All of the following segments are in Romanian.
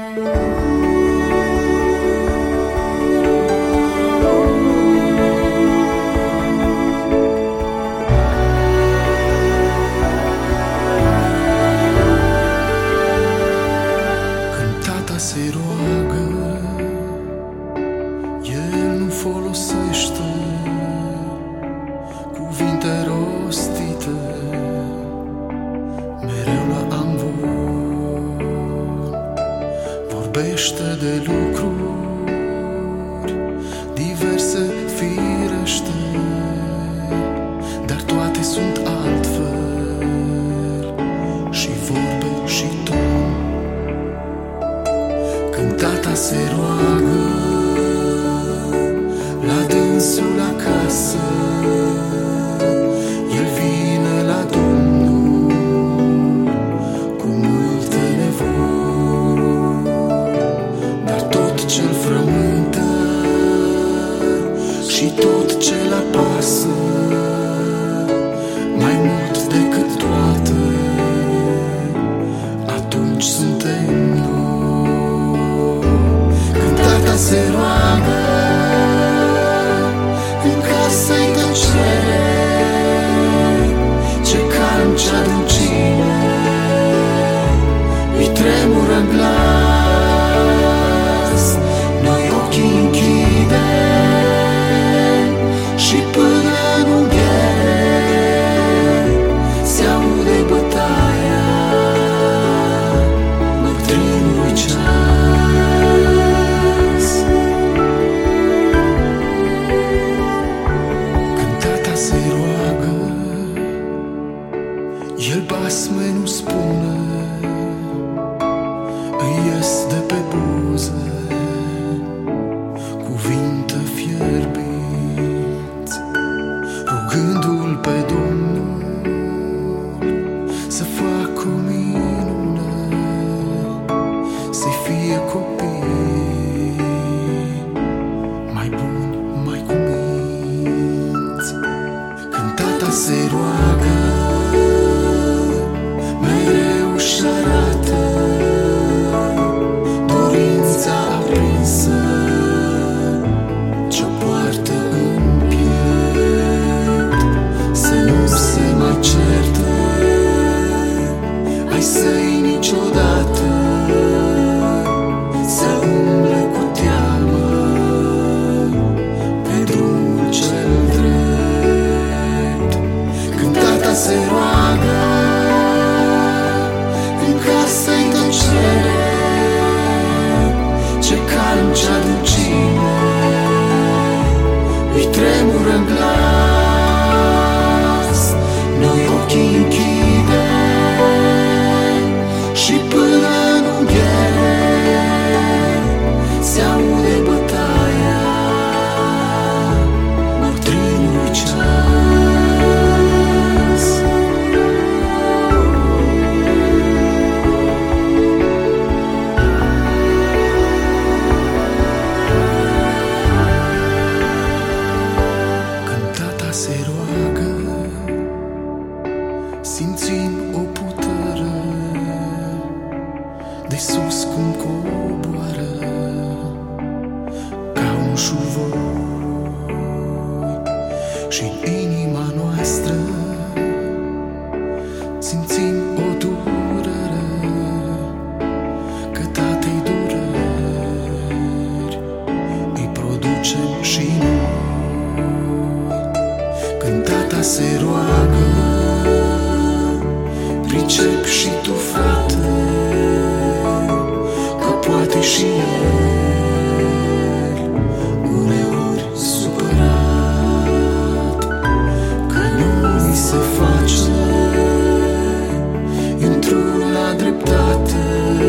Se roagă, el nu folosește cuvinte rostite, mereu la amvon. Vorbește de lucruri diverse, firește, dar toate sunt altfel, și vorbe și ton. Când tata se roagă la dânsul acasă, el vine la Domnul cu multe nevoi, dar tot ce-l frământă și tot ce-l apasă, mai mult decât toate, atunci suntem noi. Se roagă în casă-i tăcere, ce calm, ce adâncime, îi tremură în glas. Noi ochii închidem și până în unghiere se aude bătaia bătrânului ceas. El basme nu spune, îi ies de pe buze cuvinte fierbinți, rugându-l pe Domnul să facă o minune, să-i fie copii mai buni, mai cuminți. Când tata se roagă, mereu își arată dorința aprinsă ce-o poartă în piept, să nu se mai certe ai săi niciodată, să umble cu teamă pe drumul cel drept. Când tata se roagă în casă-i tăcere, ce calm, ce adâncime, îi tremură în glas. Noi ochii închidem și până în unghiere se aude bătaia bătrânului ceas. Se roagă, simțim o putere de sus cum coboară ca un șuvoi, și în inima noastră simțim o durere, că tatei dureri îi producem și noi. Când tata se roagă, pricep și tu, frate, că poate și el uneori supărat, că nu-i se face într-una dreptate,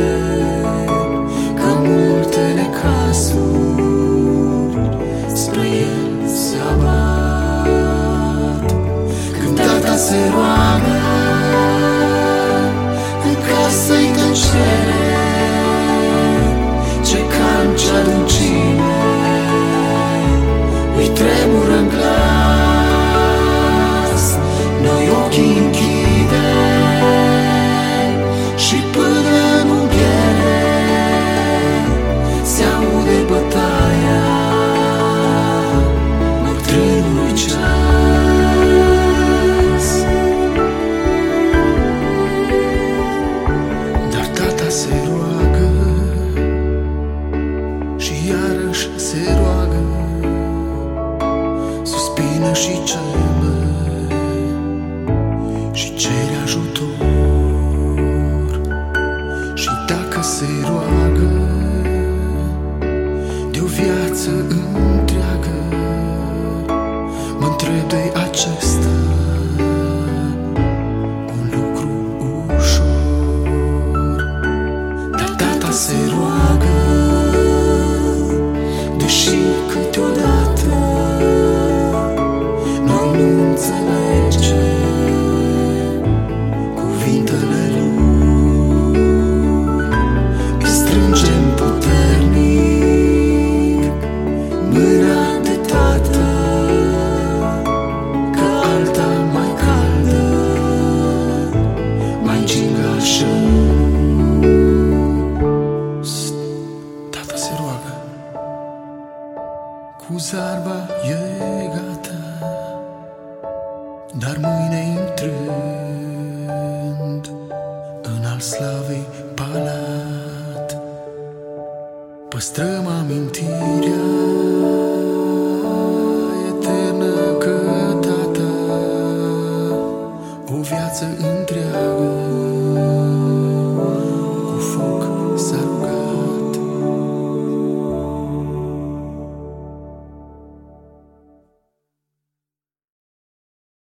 că multe necazuri spre el se abat. Când tata se roagă în casă-i tăcere, ce calm, ce adâncime, îi tremură în glas. Noi ochii închidem și până în unghiere se roagă și iarăși se roagă, suspină și ceme și cere ajutor. Și dacă se roagă de o viață întreagă, mă întreb de acesta un lucru ușor. Dar tata se roagă, deși câteodată noi nu înțelegem cuvintele lui. Îi strângem puternic mâna de tată, că alta mai caldă, mai gingașă. Tata se roagă, cu zarba e gata, dar mâine intrând în al slavei palat, păstrăm amintirea eternă că tata o viață